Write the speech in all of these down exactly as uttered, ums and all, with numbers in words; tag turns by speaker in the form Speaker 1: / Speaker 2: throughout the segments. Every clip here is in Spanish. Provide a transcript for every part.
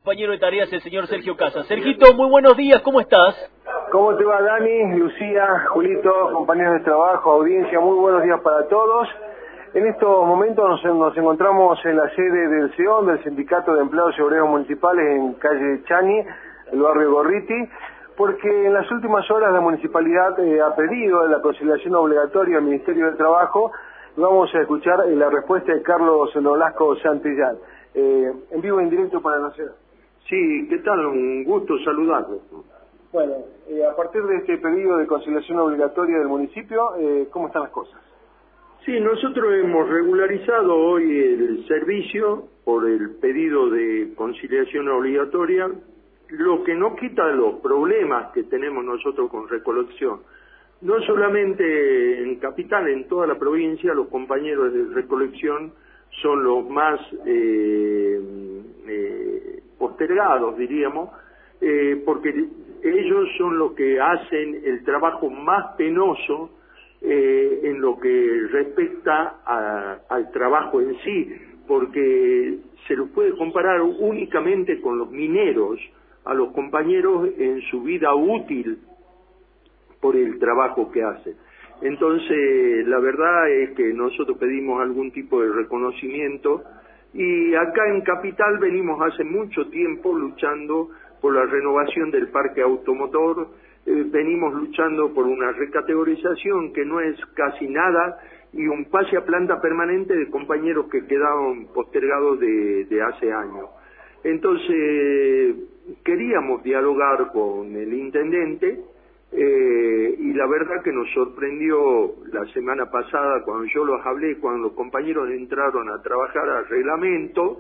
Speaker 1: compañero de tareas, el señor Sergio Casas. Sergito, muy buenos días, ¿cómo estás?
Speaker 2: ¿Cómo te va, Dani, Lucía, Julito, compañeros de trabajo, audiencia? Muy buenos días para todos. En estos momentos nos, nos encontramos en la sede del C E O N, del Sindicato de Empleados y Obreros Municipales, en calle Chani, el barrio Gorriti, porque en las últimas horas la municipalidad eh, ha pedido la conciliación obligatoria al Ministerio del Trabajo. Vamos a escuchar eh, la respuesta de Carlos Nolasco Santillán, eh, en vivo y en directo para la ciudad.
Speaker 3: Sí, ¿qué tal? Un gusto saludarlo.
Speaker 2: Bueno, eh, a partir de este pedido de conciliación obligatoria del municipio, eh, ¿cómo están las cosas?
Speaker 3: Sí, nosotros hemos regularizado hoy el servicio por el pedido de conciliación obligatoria, lo que no quita los problemas que tenemos nosotros con recolección. No solamente en Capital, en toda la provincia, los compañeros de recolección son los más eh, eh, postergados, diríamos, eh, porque ellos son los que hacen el trabajo más penoso eh, en lo que respecta a, al trabajo en sí, porque se los puede comparar únicamente con los mineros, a los compañeros en su vida útil por el trabajo que hacen. Entonces, la verdad es que nosotros pedimos algún tipo de reconocimiento y acá en Capital venimos hace mucho tiempo luchando por la renovación del parque automotor, eh, venimos luchando por una recategorización que no es casi nada y un pase a planta permanente de compañeros que quedaron postergados de, de hace años. Entonces, queríamos dialogar con el intendente eh, y la verdad que nos sorprendió la semana pasada cuando yo los hablé, cuando los compañeros entraron a trabajar al reglamento,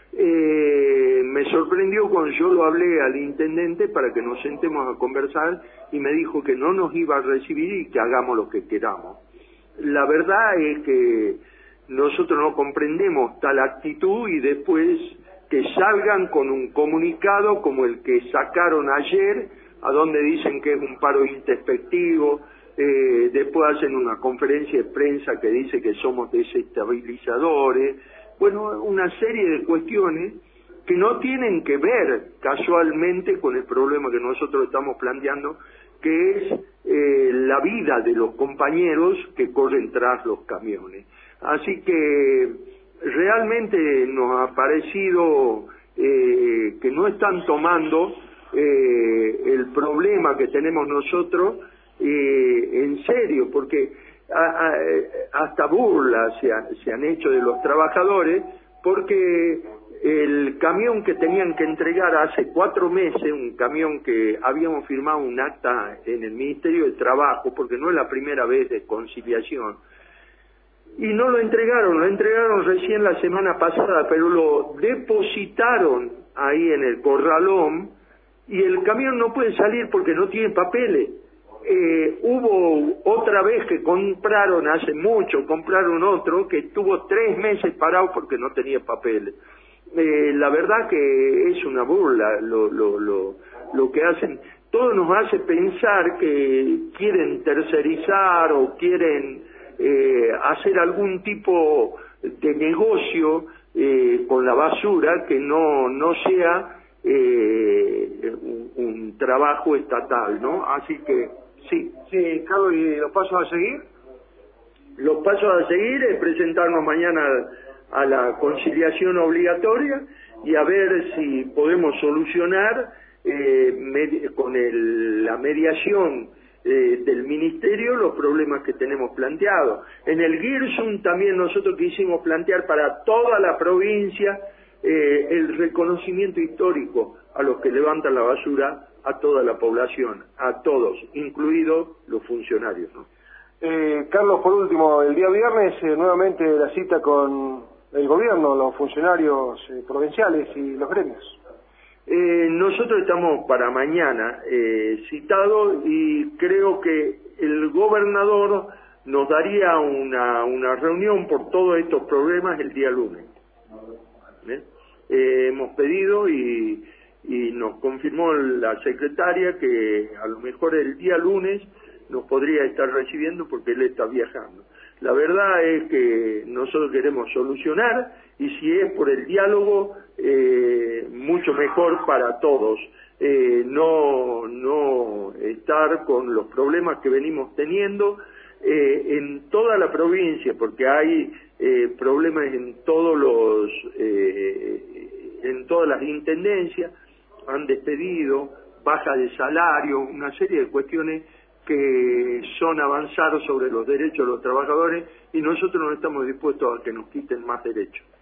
Speaker 3: eh, me sorprendió cuando yo lo hablé al intendente para que nos sentemos a conversar y me dijo que no nos iba a recibir y que hagamos lo que queramos. La verdad es que nosotros no comprendemos tal actitud y después que salgan con un comunicado como el que sacaron ayer, a donde dicen que es un paro introspectivo, eh, después hacen una conferencia de prensa que dice que somos desestabilizadores, bueno, una serie de cuestiones que no tienen que ver casualmente con el problema que nosotros estamos planteando, que es eh, la vida de los compañeros que corren tras los camiones. Así que realmente nos ha parecido eh, que no están tomando eh, el problema que tenemos nosotros eh, en serio, porque a, a, hasta burlas se, ha, se han hecho de los trabajadores, porque el camión que tenían que entregar hace cuatro meses, un camión que habíamos firmado un acta en el Ministerio del Trabajo, porque no es la primera vez de conciliación, y no lo entregaron, lo entregaron recién la semana pasada, pero lo depositaron ahí en el corralón y el camión no puede salir porque no tiene papeles. Eh, hubo otra vez que compraron hace mucho, compraron otro que estuvo tres meses parado porque no tenía papeles. Eh, la verdad que es una burla lo, lo, lo, lo que hacen. Todo nos hace pensar que quieren tercerizar o quieren Eh, hacer algún tipo de negocio eh, con la basura que no no sea eh, un, un trabajo estatal, ¿no? Así que sí.
Speaker 2: Sí, Carlos, ¿y los pasos a seguir?
Speaker 3: Los pasos a seguir es presentarnos mañana a la conciliación obligatoria y a ver si podemos solucionar eh, med- con el, la mediación Eh, del Ministerio los problemas que tenemos planteados. En el GIRSUM también nosotros quisimos plantear para toda la provincia eh, el reconocimiento histórico a los que levantan la basura, a toda la población, a todos, incluidos los funcionarios, ¿no?
Speaker 2: Eh, Carlos, por último, el día viernes eh, nuevamente la cita con el gobierno, los funcionarios eh, provinciales y los gremios.
Speaker 3: Eh, nosotros estamos para mañana eh, citados y creo que el gobernador nos daría una, una reunión por todos estos problemas el día lunes. ¿Eh? Eh, hemos pedido y, y nos confirmó la secretaria que a lo mejor el día lunes nos podría estar recibiendo porque él está viajando. La verdad es que nosotros queremos solucionar y si es por el diálogo, eh, mucho mejor para todos. Eh, no, no estar con los problemas que venimos teniendo eh, en toda la provincia, porque hay eh, problemas en todos los, eh, en todas las intendencias, han despedido, baja de salario, una serie de cuestiones que son avanzar sobre los derechos de los trabajadores, y nosotros no estamos dispuestos a que nos quiten más derechos.